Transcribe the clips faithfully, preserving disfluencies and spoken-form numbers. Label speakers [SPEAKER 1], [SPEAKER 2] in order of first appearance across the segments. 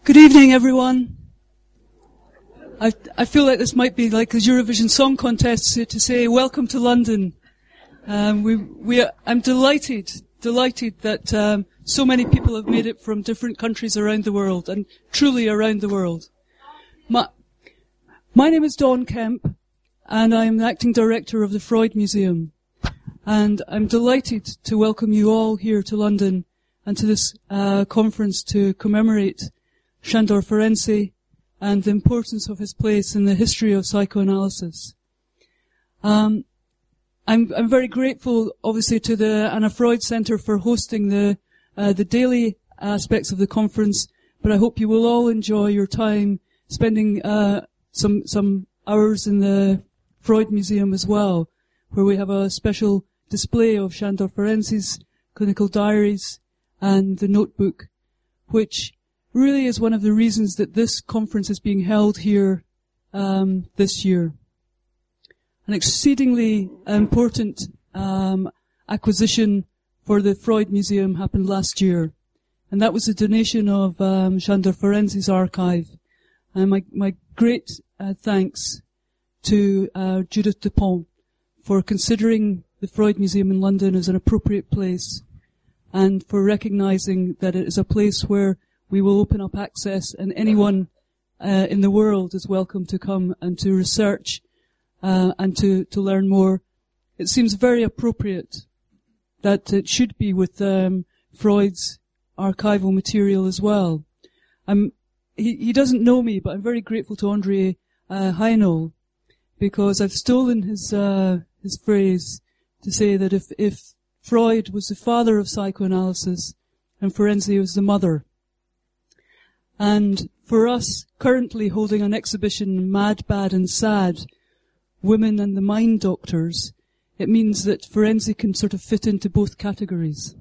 [SPEAKER 1] Good evening, everyone. I, I feel like this might be like the Eurovision Song Contest to, to say welcome to London. Um, we, we are, I'm delighted, delighted that um, so many people have made it from different countries around the world, and truly around the world. My, my name is Dawn Kemp, and I'm the acting director of the Freud Museum. And I'm delighted to welcome you all here to London and to this uh, conference to commemorate Sándor Ferenczi and the importance of his place in the history of psychoanalysis. Um, I'm, I'm very grateful, obviously, to the Anna Freud Center for hosting the uh, the daily aspects of the conference. But I hope you will all enjoy your time spending uh, some some hours in the Freud Museum as well, where we have a special display of Sándor Ferenczi's clinical diaries and the notebook, which really is one of the reasons that this conference is being held here um, this year. An exceedingly important um, acquisition for the Freud Museum happened last year, and that was a donation of um, Sándor Ferenczi's archive. And my, my great uh, thanks to uh, Judith Dupont for considering the Freud Museum in London as an appropriate place, and for recognizing that it is a place where we will open up access, and anyone uh, in the world is welcome to come and to research uh, and to, to learn more. It seems very appropriate that it should be with um, Freud's archival material as well. I'm, he, he doesn't know me, but I'm very grateful to André uh, Heinold, because I've stolen his uh, his phrase to say that if, if Freud was the father of psychoanalysis and Ferenczi was the mother. And for us, currently holding an exhibition, Mad, Bad and Sad, Women and the Mind Doctors, it means that Ferenczi can sort of fit into both categories.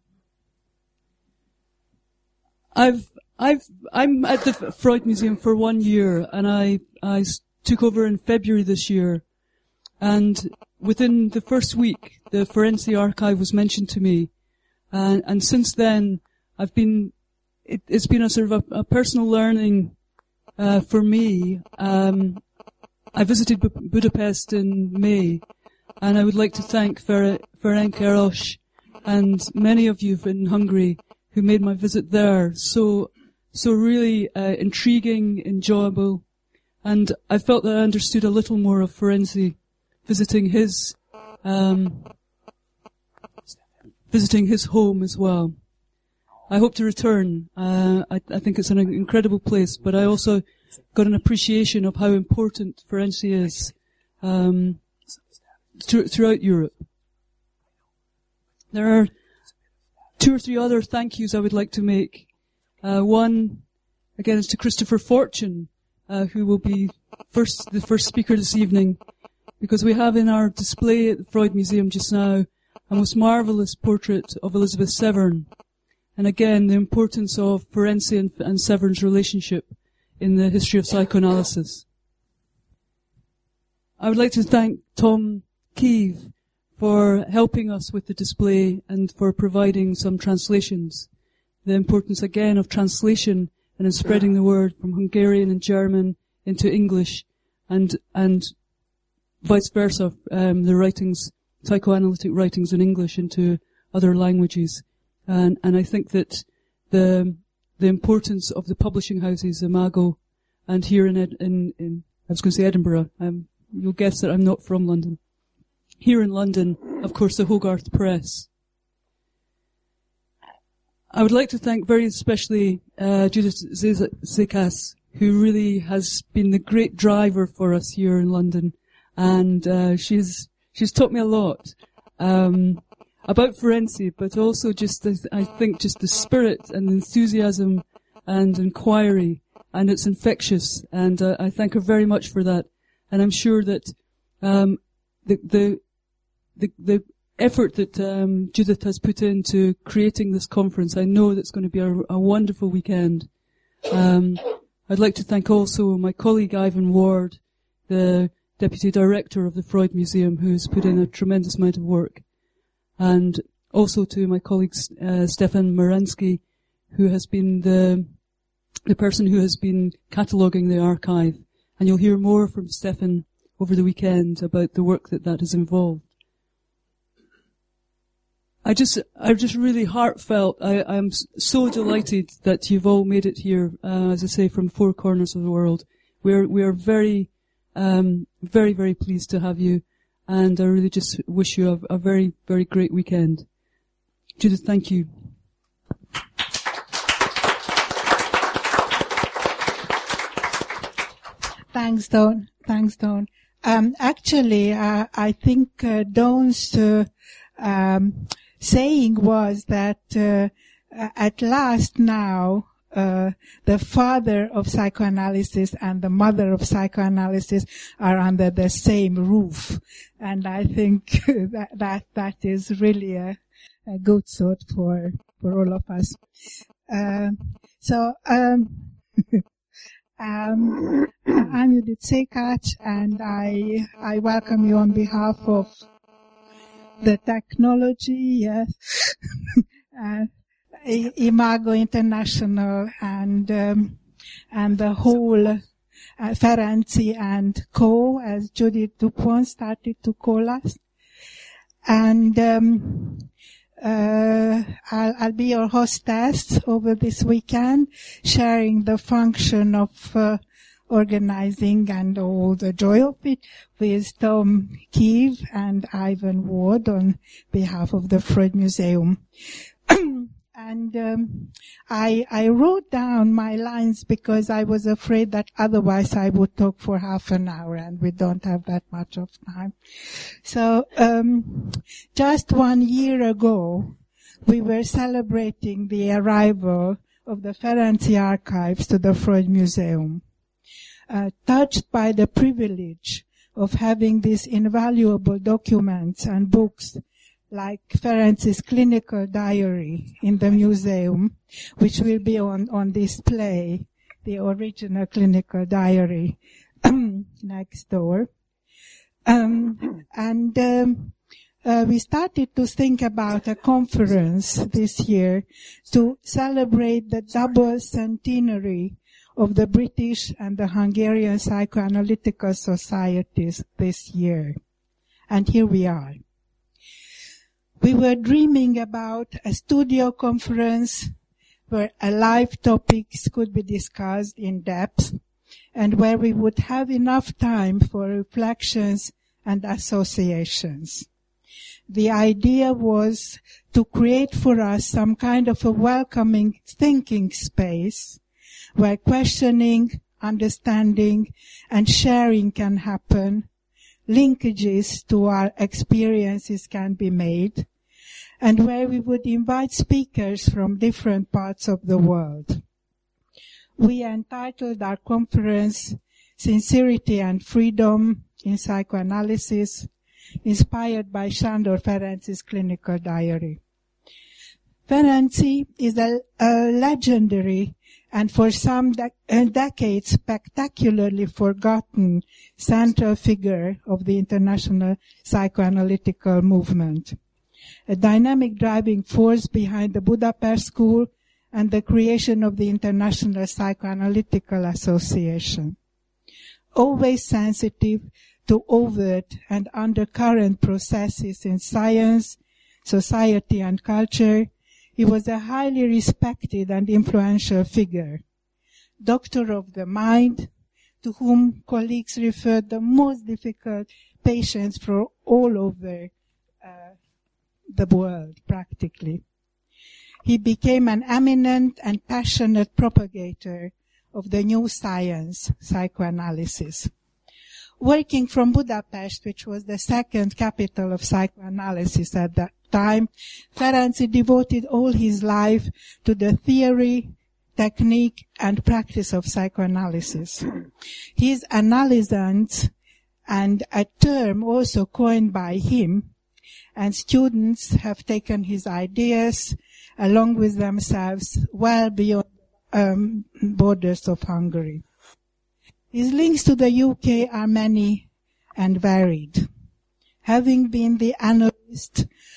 [SPEAKER 1] I've, I've, I'm at the Freud Museum for one year, and I, I took over in February this year. And within the first week, the Ferenczi archive was mentioned to me. And, and since then, I've been It, it's been a sort of a, a personal learning uh, for me. Um, I visited Bu- Budapest in May, and I would like to thank Fer- Ferenc Eros and many of you in Hungary who made my visit there so so really uh, intriguing, enjoyable, and I felt that I understood a little more of Ferenczi visiting his um, visiting his home as well. I hope to return. Uh, I, I think it's an incredible place, but I also got an appreciation of how important Ferenczi is um, th- throughout Europe. There are two or three other thank yous I would like to make. Uh, one, again, is to Christopher Fortune, uh, who will be first the first speaker this evening, because we have in our display at the Freud Museum just now a most marvellous portrait of Elizabeth Severn. And again, the importance of Ferenczi and, and Severn's relationship in the history of psychoanalysis. I would like to thank Tom Keeve for helping us with the display and for providing some translations. The importance again of translation and in spreading the word from Hungarian and German into English, and and vice versa, um, the writings, psychoanalytic writings in English into other languages. And, and I think that the the importance of the publishing houses, Imago, and here in, Ed, in, in I was going to say Edinburgh. Um, you'll guess that I'm not from London. Here in London, of course, the Hogarth Press. I would like to thank very especially uh, Judith Zekas, who really has been the great driver for us here in London, and uh, she's she's taught me a lot. Um, about Ferenczi, but also just, I think, just the spirit and enthusiasm and inquiry, and it's infectious, and uh, I thank her very much for that. And I'm sure that um, the, the the the effort that um, Judith has put into creating this conference, I know that's going to be a, a wonderful weekend. Um, I'd like to thank also my colleague Ivan Ward, the Deputy Director of the Freud Museum, who has put in a tremendous amount of work. And also to my colleague uh, Stefan Moransky, who has been the the person who has been cataloguing the archive. And you'll hear more from Stefan over the weekend about the work that that has involved. I just, I'm just really heartfelt. I, I'm so delighted that you've all made it here, uh, as I say, from four corners of the world. We're, we are very, um, very, very pleased to have you. And I really just wish you a, a very, very great weekend. Judith, thank you.
[SPEAKER 2] Thanks, Dawn. Thanks, Dawn. Um, actually, uh, I think uh, Dawn's uh, um, saying was that uh, at last now uh, the father of psychoanalysis and the mother of psychoanalysis are under the same roof, and I think that that that is really a, a good thought for for all of us. Uh, so. Um, Um, I'm Judith Székács, and I I welcome you on behalf of the technology, yes, uh, Imago International, and um, and the whole uh, Ferenczi and Co, as Judith Dupont started to call us, and. Um, Uh, I'll, I'll be your hostess over this weekend, sharing the function of uh, organizing and all the joy of it with Tom Kiev and Ivan Ward on behalf of the Freud Museum. And um, I, I wrote down my lines because I was afraid that otherwise I would talk for half an hour, and we don't have that much of time. So um, just one year ago, we were celebrating the arrival of the Ferenczi archives to the Freud Museum, uh, touched by the privilege of having these invaluable documents and books like Ferenczi's clinical diary in the museum, which will be on, on display, the original clinical diary next door. Um, and um, uh, we started to think about a conference this year to celebrate the double centenary of the British and the Hungarian psychoanalytical societies this year. And here we are. We were dreaming about a studio conference where alive topics could be discussed in depth and where we would have enough time for reflections and associations. The idea was to create for us some kind of a welcoming thinking space where questioning, understanding, and sharing can happen, linkages to our experiences can be made, and where we would invite speakers from different parts of the world. We entitled our conference Sincerity and Freedom in Psychoanalysis, inspired by Sándor Ferenczi's clinical diary. Ferenczi is a, a legendary and for some de- uh, decades spectacularly forgotten central figure of the international psychoanalytical movement, a dynamic driving force behind the Budapest School and the creation of the International Psychoanalytical Association. Always sensitive to overt and undercurrent processes in science, society, and culture, he was a highly respected and influential figure, doctor of the mind, to whom colleagues referred the most difficult patients from all over uh, the world, practically. He became an eminent and passionate propagator of the new science, psychoanalysis. Working from Budapest, which was the second capital of psychoanalysis at that time, Ferenczi devoted all his life to the theory, technique, and practice of psychoanalysis. His analysant, and a term also coined by him, and students have taken his ideas along with themselves well beyond um, borders of Hungary. His links to the U K are many and varied. Having been the analyst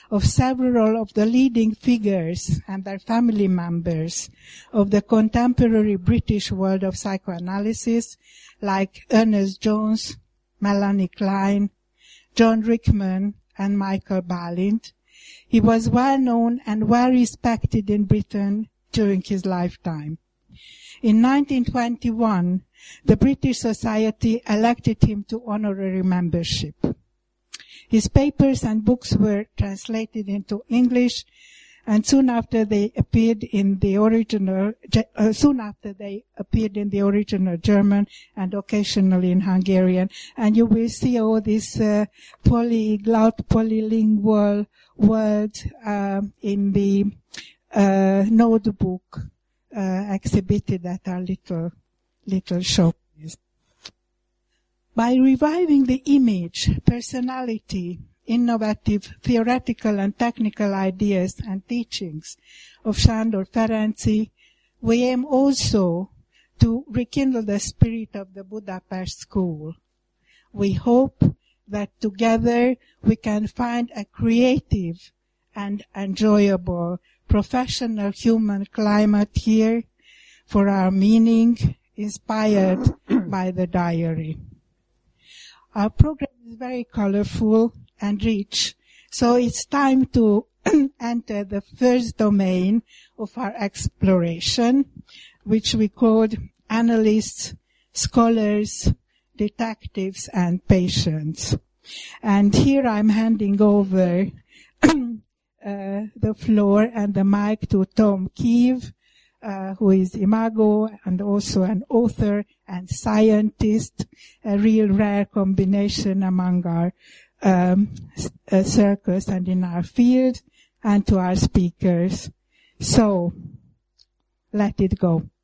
[SPEAKER 2] of several of the leading figures and their family members of the contemporary British world of psychoanalysis, like Ernest Jones, Melanie Klein, John Rickman, and Michael Balint. He was well known and well respected in Britain during his lifetime. In nineteen twenty-one, the British Society elected him to honorary membership. His papers and books were translated into English, and soon after they appeared in the original, uh, soon after they appeared in the original German and occasionally in Hungarian. And you will see all this uh, polyglot, polylingual word uh, in the uh, notebook uh, exhibited at our little little showcase. By reviving the image, personality, innovative theoretical and technical ideas and teachings of Sándor Ferenczi, we aim also to rekindle the spirit of the Budapest School. We hope that together we can find a creative and enjoyable professional human climate here for our meaning, inspired by the diary. Our program is very colorful and rich, so it's time to enter the first domain of our exploration, which we called analysts, scholars, detectives, and patients. And here I'm handing over uh, the floor and the mic to Tom Kiev, Uh, who is Imago and also an author and scientist, a real rare combination among our um, uh, circles and in our field, and to our speakers. So, let it go.